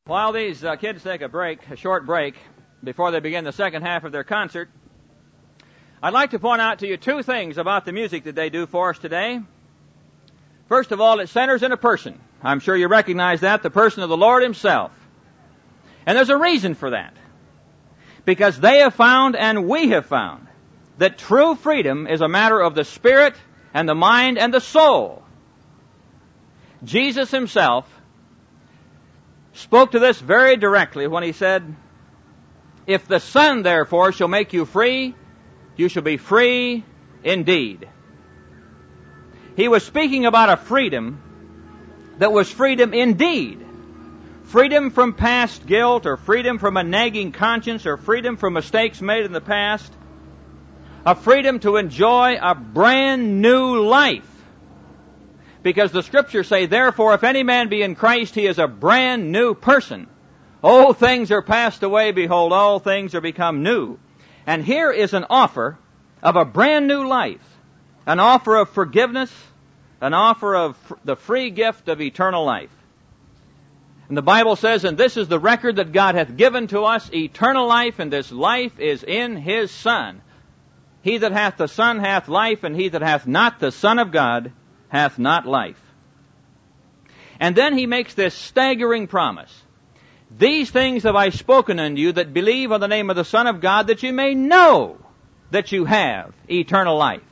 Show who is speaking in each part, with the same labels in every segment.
Speaker 1: While these kids take a short break, before they begin the second half of their concert, I'd like to point out to you two things about the music that they do for us today. First of all, it centers in a person. I'm sure you recognize that, the person of the Lord Himself. And there's a reason for that. Because they have found, and we have found, that true freedom is a matter of the spirit and the mind and the soul. Jesus Himself spoke to this very directly when He said, "If the Son, therefore, shall make you free, you shall be free indeed." He was speaking about a freedom that was freedom indeed. Freedom from past guilt, or freedom from a nagging conscience, or freedom from mistakes made in the past. A freedom to enjoy a brand new life. Because the Scriptures say, "Therefore, if any man be in Christ, he is a brand new person. Old things are passed away, behold, all things are become new." And here is an offer of a brand new life. An offer of forgiveness, an offer of the free gift of eternal life. And the Bible says, "And this is the record that God hath given to us, eternal life, and this life is in His Son. He that hath the Son hath life, and he that hath not the Son of God hath not life." And then He makes this staggering promise. "These things have I spoken unto you that believe on the name of the Son of God, that you may know that you have eternal life."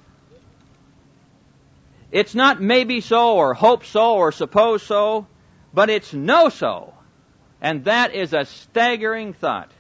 Speaker 1: It's not maybe so, or hope so, or suppose so, but it's know so. And that is a staggering thought.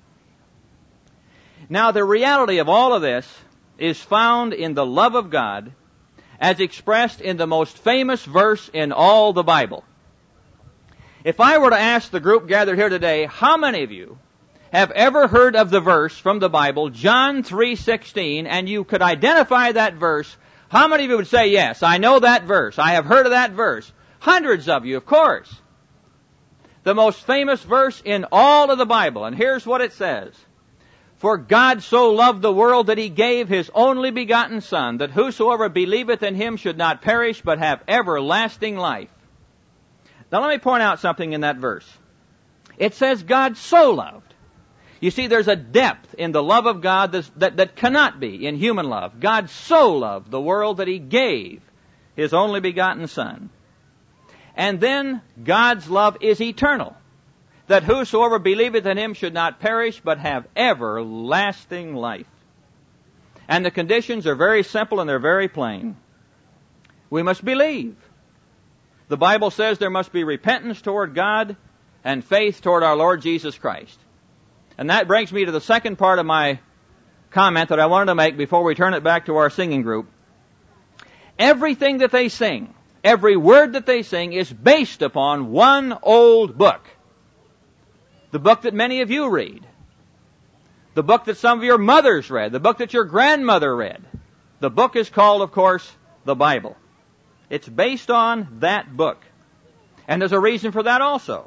Speaker 1: Now, the reality of all of this is found in the love of God as expressed in the most famous verse in all the Bible. If I were to ask the group gathered here today, how many of you have ever heard of the verse from the Bible, John 3:16, and you could identify that verse, how many of you would say, "Yes, I know that verse. I have heard of that verse"? Hundreds of you, of course. The most famous verse in all of the Bible. And here's what it says. "For God so loved the world that He gave His only begotten Son, that whosoever believeth in Him should not perish, but have everlasting life." Now let me point out something in that verse. It says God so loved. You see, there's a depth in the love of God that cannot be in human love. God so loved the world that He gave His only begotten Son. And then God's love is eternal, that whosoever believeth in Him should not perish, but have everlasting life. And the conditions are very simple and they're very plain. We must believe. The Bible says there must be repentance toward God and faith toward our Lord Jesus Christ. And that brings me to the second part of my comment that I wanted to make before we turn it back to our singing group. Everything that they sing, every word that they sing, is based upon one old book. The book that many of you read. The book that some of your mothers read. The book that your grandmother read. The book is called, of course, the Bible. It's based on that book. And there's a reason for that also.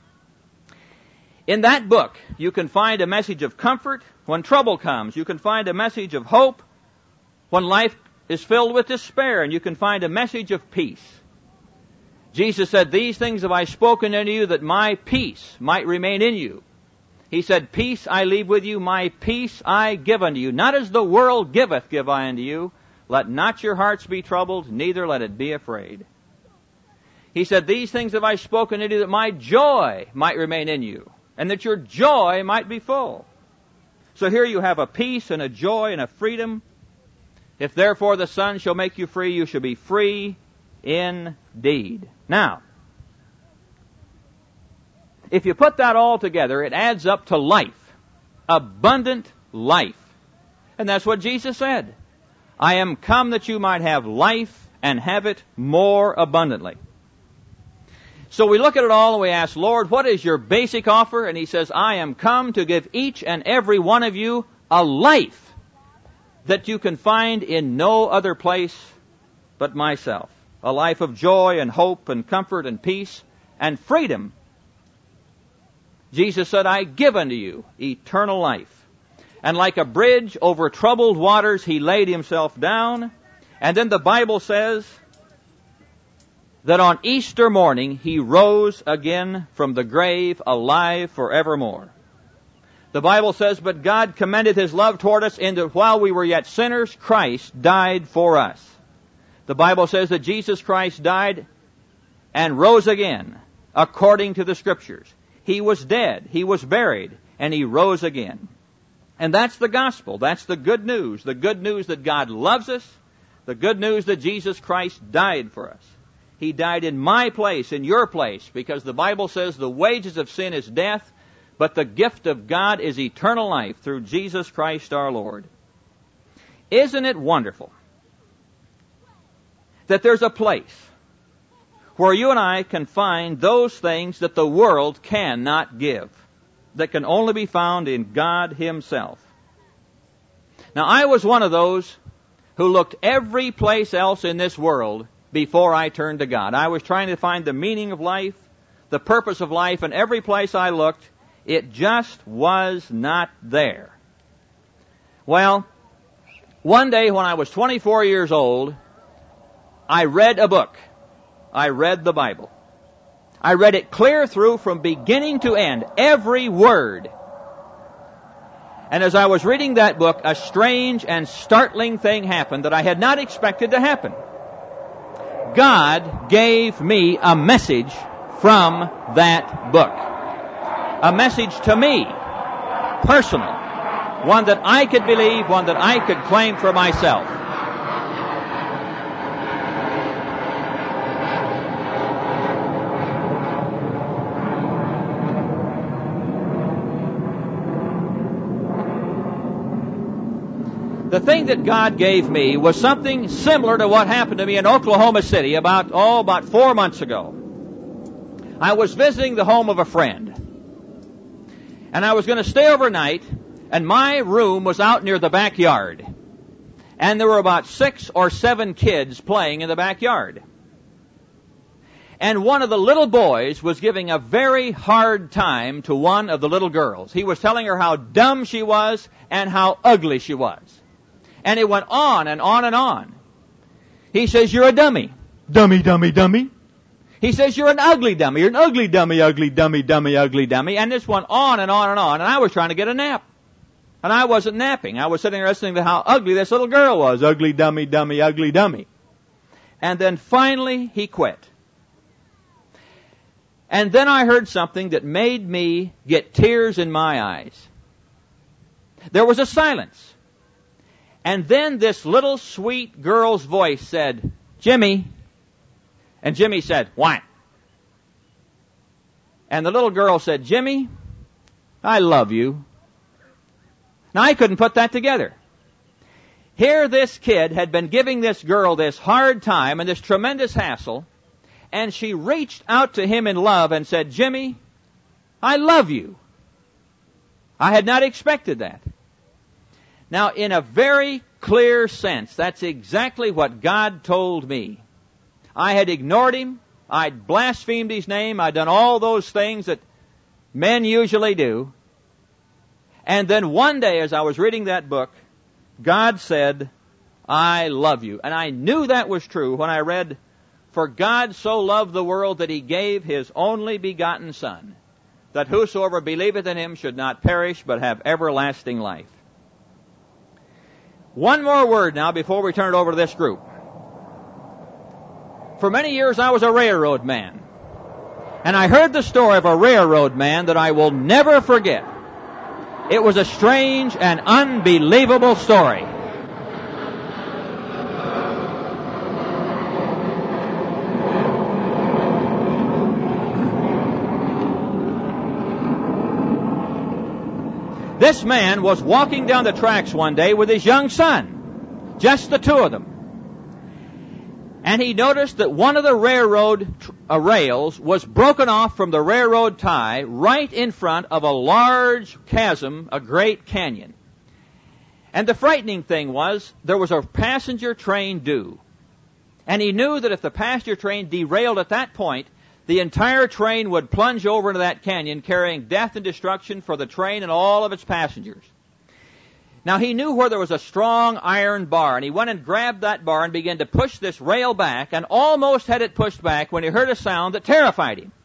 Speaker 1: In that book, you can find a message of comfort when trouble comes. You can find a message of hope when life is filled with despair. And you can find a message of peace. Jesus said, "These things have I spoken unto you, that my peace might remain in you." He said, "Peace I leave with you, my peace I give unto you. Not as the world giveth, give I unto you. Let not your hearts be troubled, neither let it be afraid." He said, "These things have I spoken unto you, that my joy might remain in you, and that your joy might be full." So here you have a peace and a joy and a freedom. "If therefore the Son shall make you free, you shall be free indeed." Now, if you put that all together, it adds up to life. Abundant life. And that's what Jesus said. "I am come that you might have life and have it more abundantly." So we look at it all and we ask, "Lord, what is your basic offer?" And He says, "I am come to give each and every one of you a life that you can find in no other place but myself. A life of joy and hope and comfort and peace and freedom." Jesus said, "I give unto you eternal life." And like a bridge over troubled waters, He laid Himself down. And then the Bible says that on Easter morning He rose again from the grave, alive forevermore. The Bible says, but God commended His love toward us in that while we were yet sinners, Christ died for us. The Bible says that Jesus Christ died and rose again, according to the Scriptures. He was dead, He was buried, and He rose again. And that's the gospel. That's the good news. The good news that God loves us. The good news that Jesus Christ died for us. He died in my place, in your place, because the Bible says the wages of sin is death, but the gift of God is eternal life through Jesus Christ our Lord. Isn't it wonderful that there's a place where you and I can find those things that the world cannot give, that can only be found in God Himself? Now, I was one of those who looked every place else in this world before I turned to God. I was trying to find the meaning of life, the purpose of life, and every place I looked, it just was not there. Well, one day when I was 24 years old, I read a book. I read the Bible. I read it clear through from beginning to end, every word. And as I was reading that book, a strange and startling thing happened that I had not expected to happen. God gave me a message from that book. A message to me, personal. One that I could believe, one that I could claim for myself. The thing that God gave me was something similar to what happened to me in Oklahoma City about 4 months ago. I was visiting the home of a friend. And I was going to stay overnight, and my room was out near the backyard. And there were about 6 or 7 kids playing in the backyard. And one of the little boys was giving a very hard time to one of the little girls. He was telling her how dumb she was and how ugly she was. And it went on and on and on. He says, "You're a dummy. Dummy, dummy, dummy." He says, "You're an ugly dummy. You're an ugly dummy, ugly dummy, dummy, ugly dummy." And this went on and on and on. And I was trying to get a nap. And I wasn't napping. I was sitting there listening to how ugly this little girl was. Ugly dummy, dummy, ugly dummy. And then finally he quit. And then I heard something that made me get tears in my eyes. There was a silence. And then this little sweet girl's voice said, "Jimmy." And Jimmy said, "What?" And the little girl said, "Jimmy, I love you." Now I couldn't put that together. Here this kid had been giving this girl this hard time and this tremendous hassle, and she reached out to him in love and said, "Jimmy, I love you." I had not expected that. Now, in a very clear sense, that's exactly what God told me. I had ignored Him. I'd blasphemed His name. I'd done all those things that men usually do. And then one day, as I was reading that book, God said, "I love you." And I knew that was true when I read, "For God so loved the world that He gave His only begotten Son, that whosoever believeth in Him should not perish, but have everlasting life." One more word now before we turn it over to this group. For many years I was a railroad man. And I heard the story of a railroad man that I will never forget. It was a strange and unbelievable story. This man was walking down the tracks one day with his young son, just the two of them. And he noticed that one of the railroad rails was broken off from the railroad tie right in front of a large chasm, a great canyon. And the frightening thing was, there was a passenger train due. And he knew that if the passenger train derailed at that point, the entire train would plunge over into that canyon, carrying death and destruction for the train and all of its passengers. Now he knew where there was a strong iron bar, and he went and grabbed that bar and began to push this rail back, and almost had it pushed back when he heard a sound that terrified him.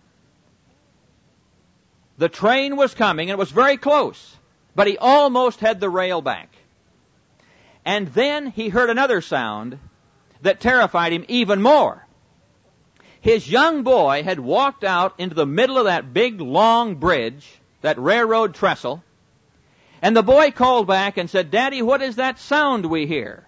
Speaker 1: The train was coming, and it was very close, but he almost had the rail back. And then he heard another sound that terrified him even more. His young boy had walked out into the middle of that big, long bridge, that railroad trestle, and the boy called back and said, "Daddy, what is that sound we hear?"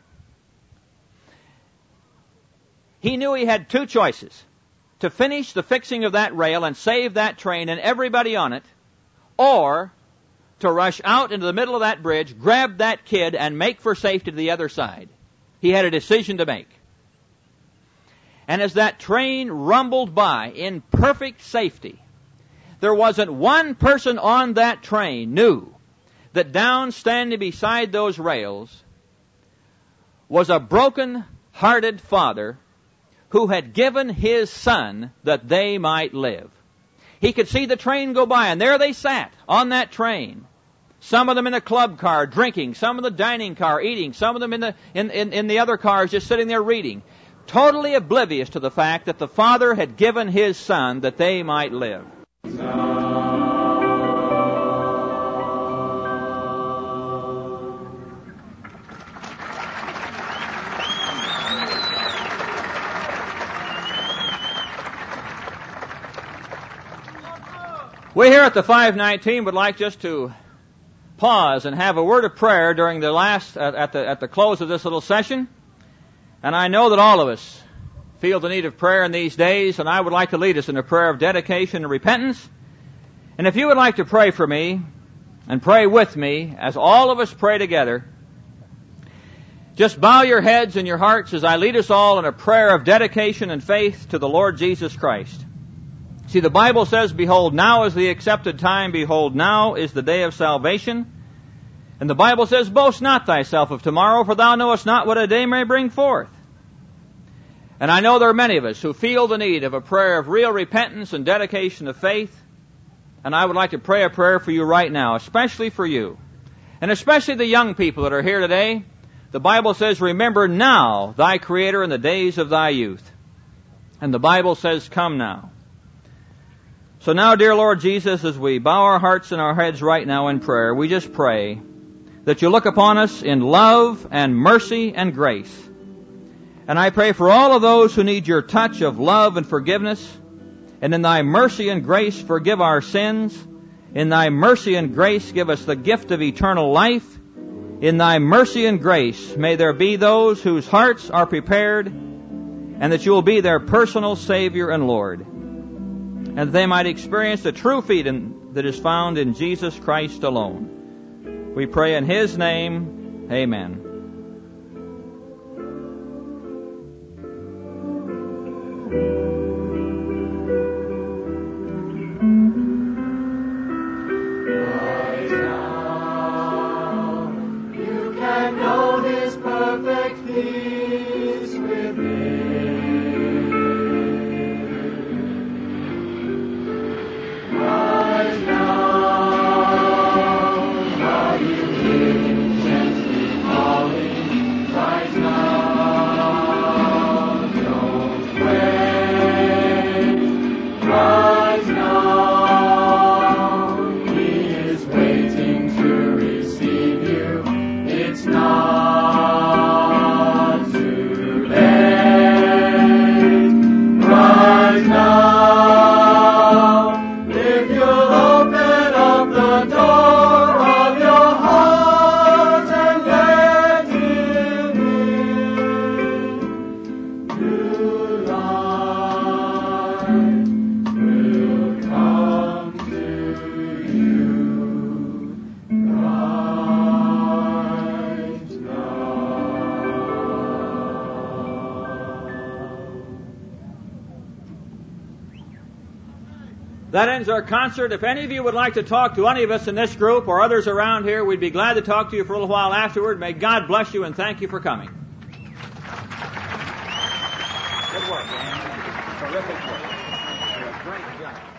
Speaker 1: He knew he had two choices: to finish the fixing of that rail and save that train and everybody on it, or to rush out into the middle of that bridge, grab that kid, and make for safety to the other side. He had a decision to make. And as that train rumbled by in perfect safety, there wasn't one person on that train knew that down standing beside those rails was a broken-hearted father who had given his son that they might live. He could see the train go by, and there they sat on that train. Some of them in a club car drinking, some in the dining car eating, some of them in the other cars just sitting there reading, totally oblivious to the fact that the father had given his son that they might live. We here at the 519 would like just to pause and have a word of prayer during the last, at the close of this little session. And I know that all of us feel the need of prayer in these days, and I would like to lead us in a prayer of dedication and repentance. And if you would like to pray for me and pray with me as all of us pray together, just bow your heads and your hearts as I lead us all in a prayer of dedication and faith to the Lord Jesus Christ. See, the Bible says, "Behold, now is the accepted time. Behold, now is the day of salvation." And the Bible says, "Boast not thyself of tomorrow, for thou knowest not what a day may bring forth." And I know there are many of us who feel the need of a prayer of real repentance and dedication of faith. And I would like to pray a prayer for you right now, especially for you. And especially the young people that are here today. The Bible says, "Remember now thy Creator in the days of thy youth." And the Bible says, "Come now." So now, dear Lord Jesus, as we bow our hearts and our heads right now in prayer, we just pray that you look upon us in love and mercy and grace. And I pray for all of those who need your touch of love and forgiveness. And in thy mercy and grace, forgive our sins. In thy mercy and grace, give us the gift of eternal life. In thy mercy and grace, may there be those whose hearts are prepared, and that you will be their personal Savior and Lord, and that they might experience the true freedom that is found in Jesus Christ alone. We pray in His name, amen.
Speaker 2: Right now, you can know His perfect peace within. Right now, while you live gently falling, right now, don't wait. Right now, He is waiting to receive you. It's not too late. Right now, if you'll open up the door of your heart and let Him in, new life will come to you right now.
Speaker 1: That ends our concert. If any of you would like to talk to any of us in this group or others around here, we'd be glad to talk to you for a little while afterward. May God bless you and thank you for coming. Good work, man. Terrific work. Great job.